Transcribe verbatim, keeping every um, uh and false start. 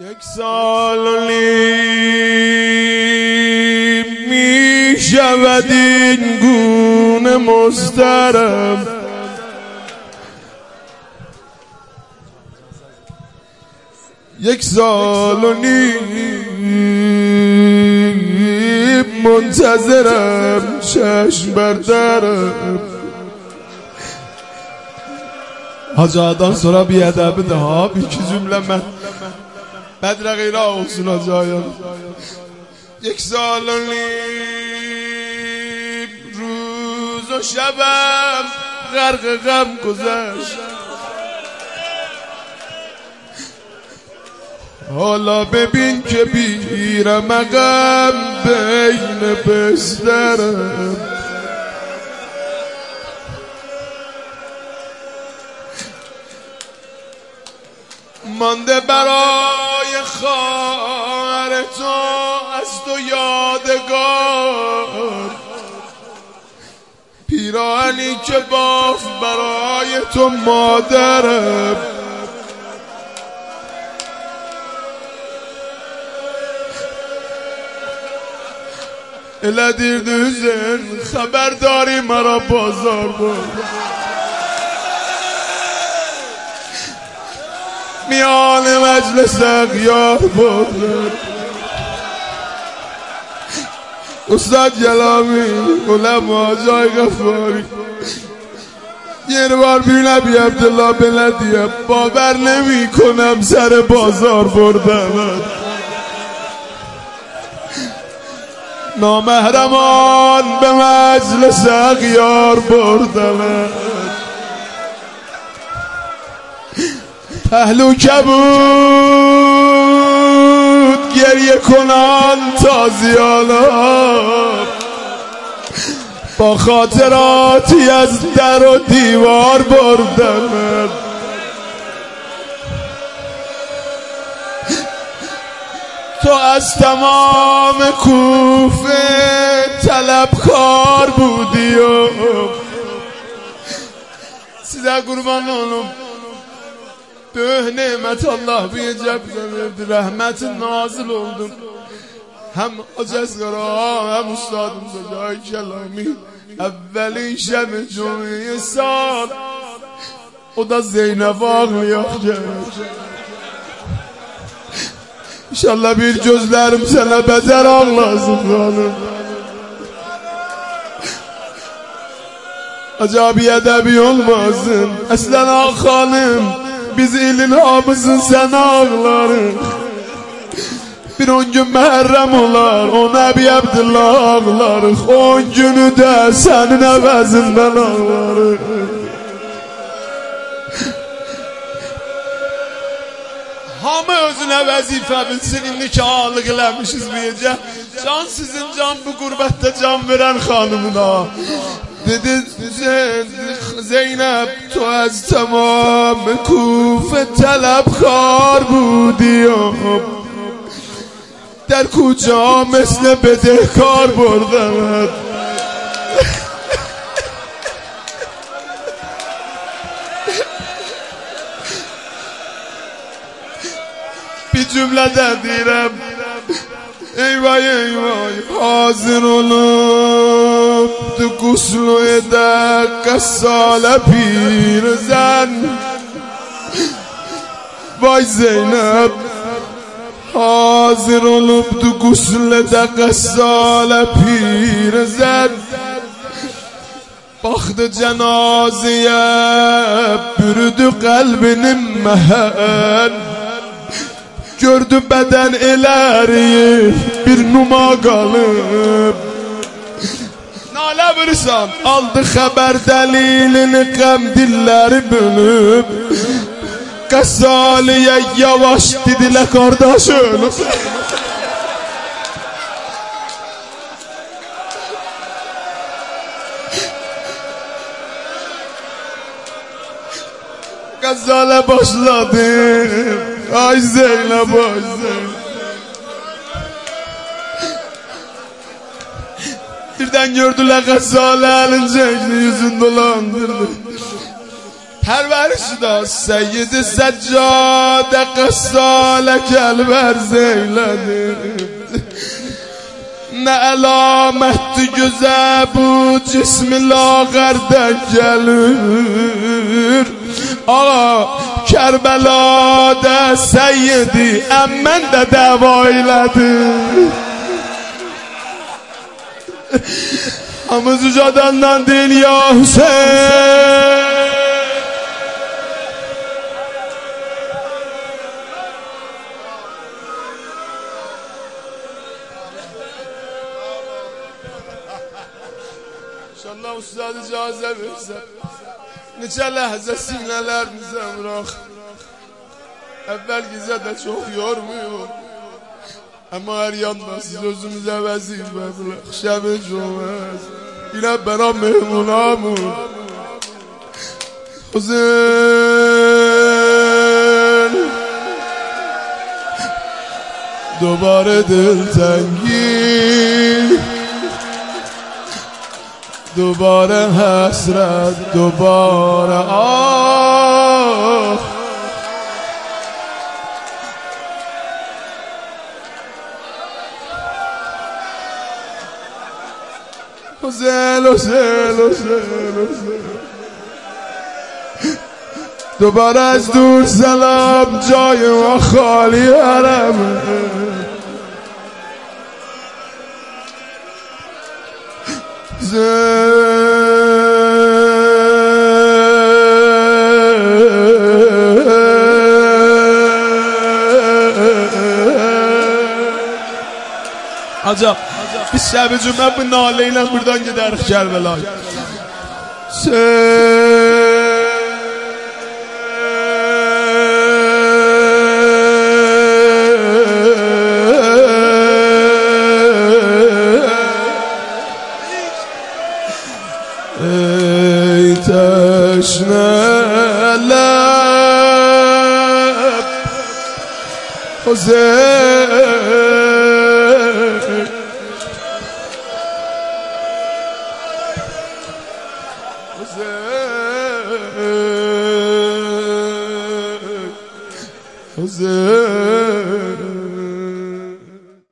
یک سال و نیم می شود این گونه مضطرب، یک سال و نیم منتظرم چشم بردرم. Hacı adam sonra bir edəbi daha bir iki cümle mən Bədrəqeylə olsun hacayım. یک سال و نیم روز و شبم غرق غم گذشت، حالا ببین که بیرم غم بین بسترم. مانده برای خواهر تو از تو یادگار، پیراهنی که باف برای تو مادرم. اله دیر دوزن خبرداری مرا بازار برد، میان مجلس اغیار برد. استاد جلامی علما جای غفاری یه بار بینه بی عبدالله بلدیه باور نمی کنم سر بازار بردم. نامحرمان به مجلس اغیار بردم، پهلو کبود گریه کنان تازیانا، با خاطراتی از در و دیوار بردم. تو از تمام کوفه طلبکار بودی و سیده قربان اونم به نعمت الله bir cebden rahmet nazil oldun. Hem Acezgara hem ustadımız Hacı Kelami evvelin şem cumeye sal, o da Zeynep ağlıyor. İnşallah bir gözlerim sana beter ağlasın hanım. Acaba edebi olmasın Eslen ağa hanım, biz ilinhamızın sen ağlarım. Bir on gün Muharrem olar, o Nebi Abdullah ağlarıq. On günü de senin əvəzindən ağlarıq. Hamı özünə vəzifə bilsin, indi ki ağlıq eləmişiz bircə. Can sizin can bu qurbətdə can verən xanımına. Dedi Zeynep تو از تمام کوفه طلبکار بودی و در کجا مثل بدهکار بردمت. bir cümlede direm eyvay eyvay hazır olup du guslu eder kassale pirzan. Vay Zeynep hazır olup du guslu eder kassale pirzan. Baktı cenazeye bürüdü kalbinin mehen, gördü beden ileri bir numa kalıp. Nalə vursan aldı haber delilini qəm dilleri bölüp. Qəssaliyə yavaş dedilə kardeş ölüp. Qəzzale başladı. Ay Zeynep ay Zeynep. Birden gördüler Qəzzale elin çəkdi yüzün dolandırdı. پرورش سید سجاد قصالک البرزیلده نه علامت güzel bu cismi lağerden gelir Ağa Kerbela'da seyyidi emmen de deva eyledir Hamız ucadandan değil ya Hüseyin İnşallah ustad icazə versə Neçə ləhzə sinələrimizə bırax Əvvəl gizə də çox yormuyor Amma hər yanda siz özümüzə vəzifə bırax Şəbi cümləz Yine bana mehmunamın Hüseyin Dobarə dil tengin دوباره حسرت دوباره آه حسین حسین حسین حسین دوباره از دور سلام جای ما خالی حرمه Acaba biz şəbi cümlə bu nalə ilə buradan gedərik Kərbəlaya Ey teşne leb Hüseyin Hüseyin Hüseyin